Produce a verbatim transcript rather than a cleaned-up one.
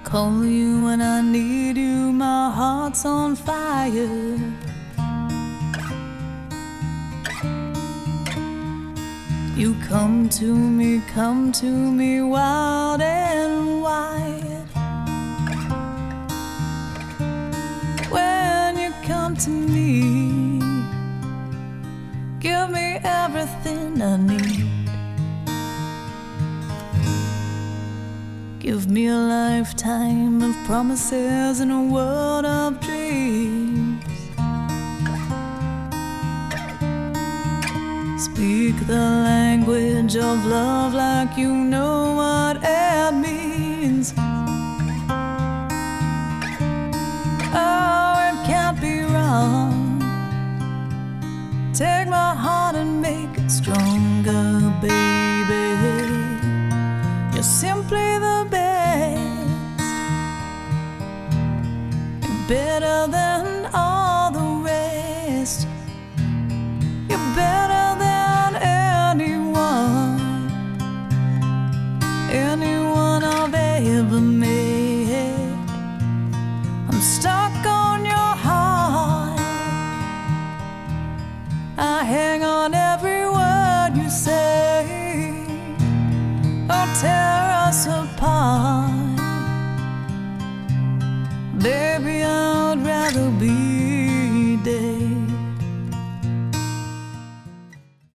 Call you when I need you, my heart's on fire. You come to me, come to me wild and wide. When you come to me, give me everything I need. Give me a lifetime of promises and a world of dreams. Speak the language of love like you know what it means. Oh, it can't be wrong. Take my heart and make it stronger, baby. You're simply the best. You're better than all the rest. You're better than anyone, anyone I've ever met. I'm stuck on your heart. I hang on every word you say. Don't tear us apart.